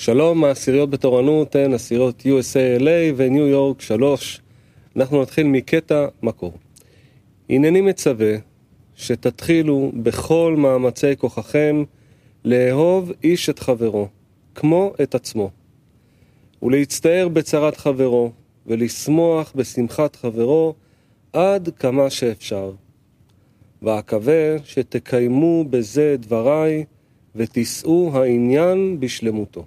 שלום, העשיריות בתורנות הן עשיריות USALA וניו יורק 3. אנחנו נתחיל מקטע מקור. הנני מצווה שתתחילו בכל מאמצי כוחכם לאהוב איש את חברו, כמו את עצמו, ולהצטער בצרת חברו, ולשמוח בשמחת חברו עד כמה שאפשר. ואקווה שתקיימו בזה דבריי, ותישאו העניין בשלמותו.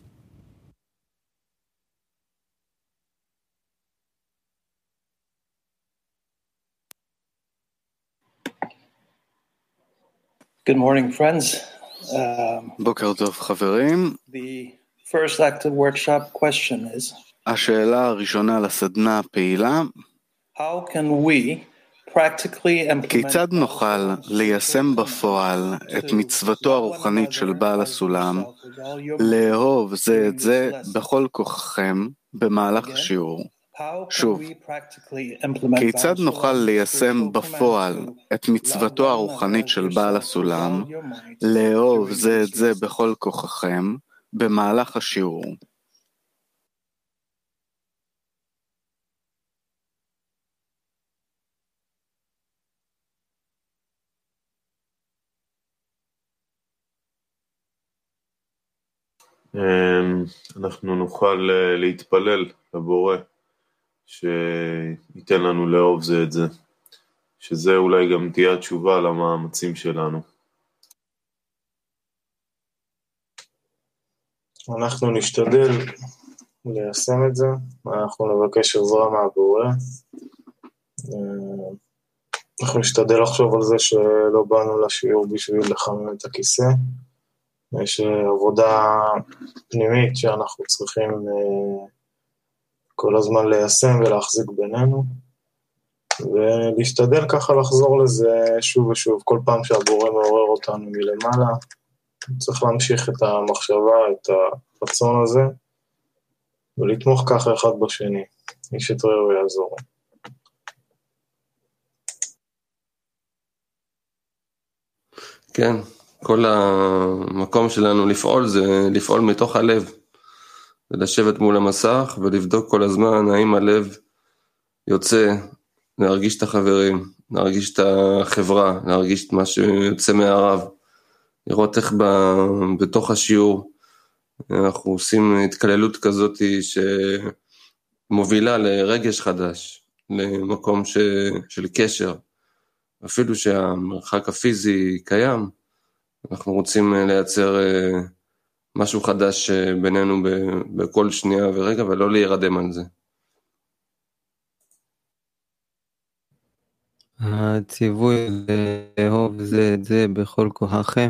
Good morning, friends. בוקר טוב, חברים. The first active workshop question is, השאלה הראשונה לסדנה הפעילה, how can we practically implement כיצד נוכל ליישם בפועל את מצוותו הרוחנית של בעל הסולם, לאהוב זה את זה בכל כוחכם במהלך השיעור? שוב, כיצד נוכל ליישם בפועל את מצוותו הרוחנית של בעל הסולם, לאהוב זה את זה בכל כוחכם במהלך השיעור? אנחנו נוכל להתפלל לבורא שייתן לנו לאהוב זה את זה, שזה אולי גם תהיה התשובה למאמצים שלנו. אנחנו נשתדל ליישם את זה, אנחנו נבקש עזרה מהבורא, אנחנו נשתדל לחשוב על זה שלא באנו לשיעור בשביל לחמם את הכיסא, יש עבודה פנימית שאנחנו צריכים כל הזמן ליישם ולהחזיק בינינו, ולהשתדל ככה לחזור לזה שוב ושוב, כל פעם שהבורא מעורר אותנו מלמעלה, צריך להמשיך את המחשבה, את הרצון הזה, ולתמוך ככה אחד בשני, איש את רעהו יעזור. כן, כל המקום שלנו לפעול זה לפעול מתוך הלב, ולשבת מול המסך ולבדוק כל הזמן האם הלב יוצא, להרגיש את החברים, להרגיש את החברה, להרגיש את מה שיוצא מהרב, לראות איך בתוך השיעור אנחנו עושים התקללות כזאת שמובילה לרגש חדש, למקום של קשר, אפילו שהמרחק הפיזי קיים, אנחנו רוצים לייצר משהו חדש בינינו בכל שנייה ורגע, ולא להירדם על זה. הציווי לאהוב זה את זה בכל כוחכם.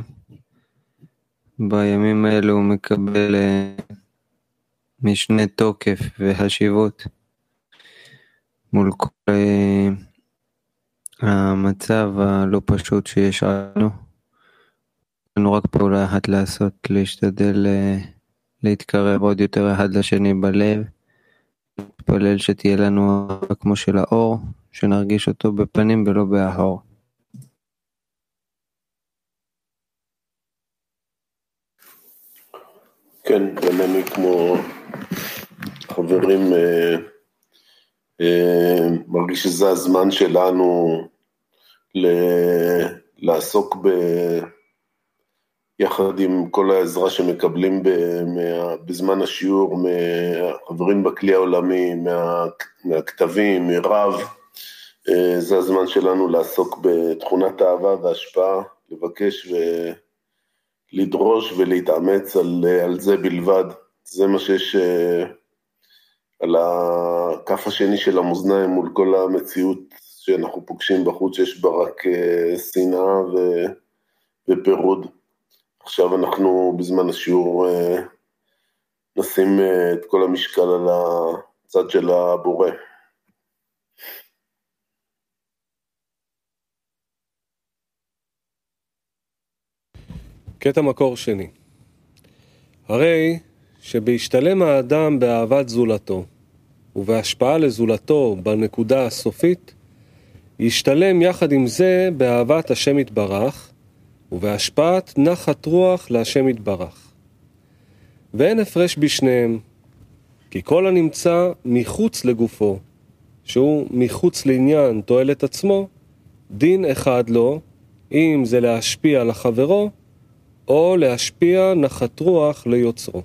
בימים האלו הוא מקבל משנה תוקף והשיבות מול כל המצב הלא פשוט שיש לנו. לנו רק פעולה אחת לעשות, להשתדל להתקרב עוד יותר אחד לשני בלב, להתפלל שתהיה לנו כמו של האור, שנרגיש אותו בפנים ולא באחור. כן, גם אני כמו חברים מרגיש שזה הזמן שלנו לעסוק יחד עם כל העזרה שמקבלים בזמן השיעור, מהחברים בכלי העולמי, מהכתבים, מרב, זה הזמן שלנו לעסוק בתכונת האהבה וההשפעה, לבקש ולדרוש ולהתאמץ על זה בלבד. זה מה שיש על הכף השני של המאזניים מול כל המציאות שאנחנו פוגשים בחוץ, שיש בה רק שנאה ופירוד. עכשיו אנחנו בזמן השיעור נשים את כל המשקל על הצד של הבורא. קטע מקור שני. הרי שבהשתלם האדם באהבת זולתו ובהשפעה לזולתו בנקודה הסופית, ישתלם יחד עם זה באהבת השם יתברך ובהשפעת נחת רוח להשם יתברך. ואין הפרש בשניהם, כי כל הנמצא מחוץ לגופו, שהוא מחוץ לעניין תועלת עצמו, דין אחד לו, אם זה להשפיע לחברו, או להשפיע נחת רוח ליוצרו.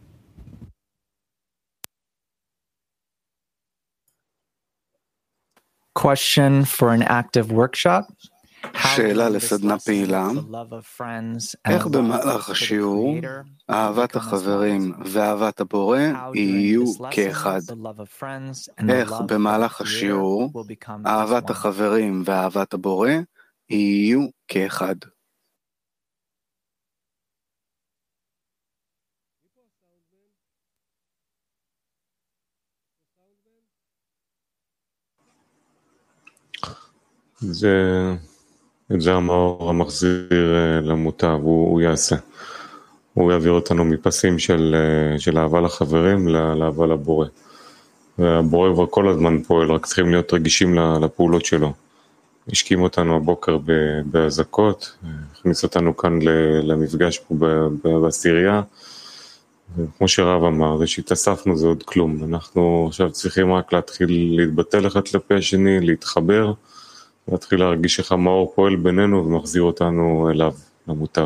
Question for an active workshop. שאלה לסדנה פעילה, איך במהלך השיעור אהבת החברים ואהבת הבורא יהיו כאחד? איך במהלך השיעור אהבת החברים ואהבת הבורא יהיו כאחד? את זה המאור המחזיר למוטב, הוא יעשה. הוא יעביר אותנו מפסים של אהבה לחברים לאהבה לבורא. והבורא כבר כל הזמן פועל, רק צריכים להיות רגישים לפעולות שלו. השכים אותנו הבוקר בהזקות, הכניס אותנו כאן למפגש פה בעשירייה. כמו שרב אמר, זה שהתאספנו זה עוד כלום. אנחנו עכשיו צריכים רק להתחיל להתבטל אחד כלפי השני, להתחבר, להתחיל להרגיש איך המאור פועל בינינו ומחזיר אותנו אליו, למוטב.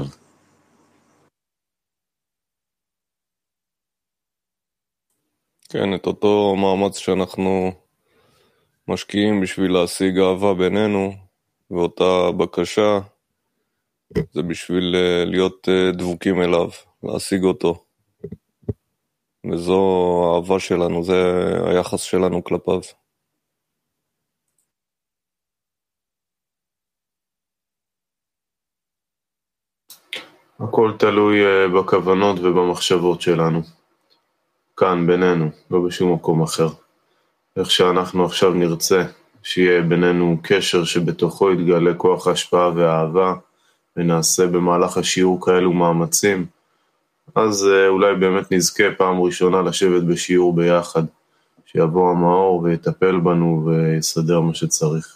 כן, את אותו מאמץ שאנחנו משקיעים בשביל להשיג אהבה בינינו, ואותה בקשה, זה בשביל להיות דבוקים אליו, להשיג אותו. וזו האהבה שלנו, זה היחס שלנו כלפיו. הכל תלוי בכוונות ובמחשבות שלנו. כאן בינינו, לא בשום מקום אחר. איך שאנחנו עכשיו נרצה שיהיה בינינו קשר שבתוכו יתגלה כוח ההשפעה והאהבה, ונעשה במהלך השיעור כאלו מאמצים, אז אולי באמת נזכה פעם ראשונה לשבת בשיעור ביחד, שיבוא המאור ויטפל בנו ויסדר מה שצריך.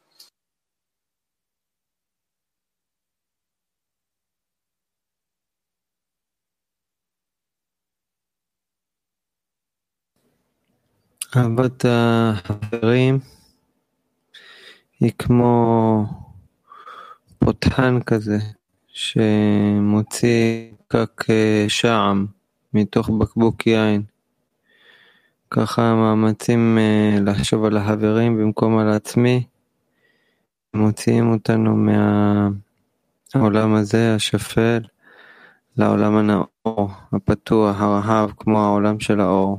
אהבת החברים היא כמו פותחן כזה שמוציא פקק שעם מתוך בקבוק יין. ככה מאמצים לחשוב על החברים במקום על עצמי, מוציאים אותנו מהעולם הזה השפל לעולם הנאור, הפתוח, הרחב, כמו העולם של האור.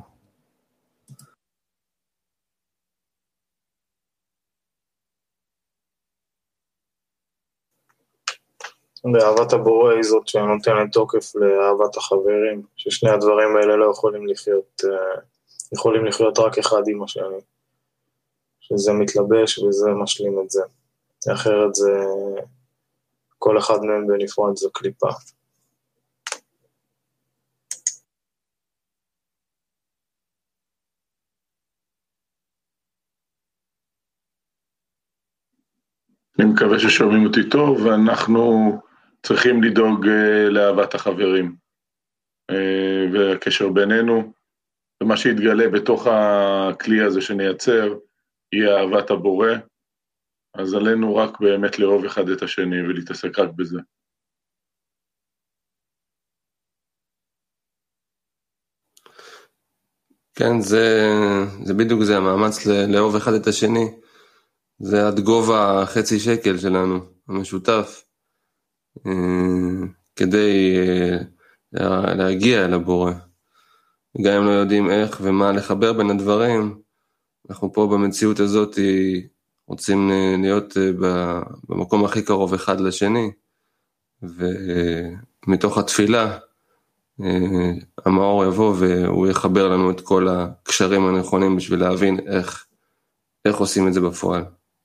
ואהבת הבורא היא זאת שנותנת תוקף לאהבת החברים, ששני הדברים האלה לא יכולים לחיות רק אחד עם השני, שזה מתלבש וזה משלים את זה, אחרת זה כל אחד מהם בנפרד זו קליפה. אני מקווה ששומעים אותי טוב, ואנחנו צריכים לדאוג לאהבת החברים והקשר בינינו, ומה שיתגלה בתוך הכלי הזה שנייצר יהיה אהבת הבורא, אז עלינו רק באמת לאהוב אחד את השני ולהתעסק רק בזה. כן, זה בדיוק זה המאמץ לאהוב אחד את השני. זה עד גובה חצי שקל שלנו, המשותף, כדי להגיע אל הבורא. גם אם לא יודעים איך ומה לחבר בין הדברים, אנחנו פה במציאות הזאת רוצים להיות במקום הכי קרוב אחד לשני, ומתוך התפילה המאור יבוא והוא יחבר לנו את כל הקשרים הנכונים בשביל להבין איך עושים את זה בפועל.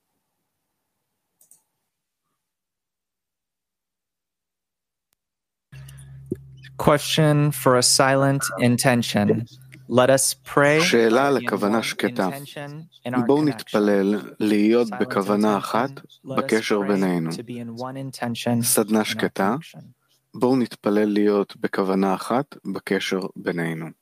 Question for a silent intention. Let us pray. שאלה לכוונה שקטה. בואו נתפלל להיות בכוונה אחת בקשר בינינו. סדנה שקטה. בואו נתפלל להיות בכוונה אחת בקשר בינינו.